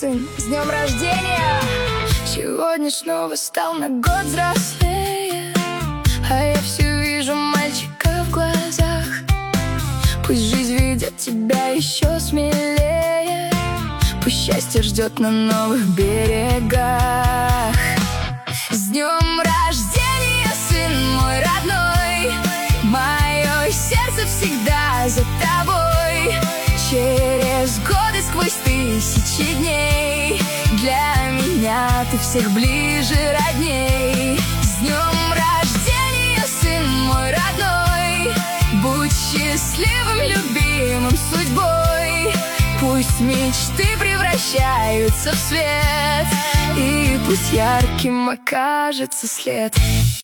Сын, с днем рождения! Сегодня снова стал на год взрослее, а я все вижу мальчика в глазах. Пусть жизнь ведет тебя еще смелее, пусть счастье ждет на новых берегах. С днем рождения, сын мой родной, мое сердце всегда за тобой. Через годы, сквозь тысячи дней, для меня ты всех ближе родней. С днем рождения, сын мой родной, будь счастливым, любимым судьбой. Пусть мечты превращаются в свет, и пусть ярким окажется след.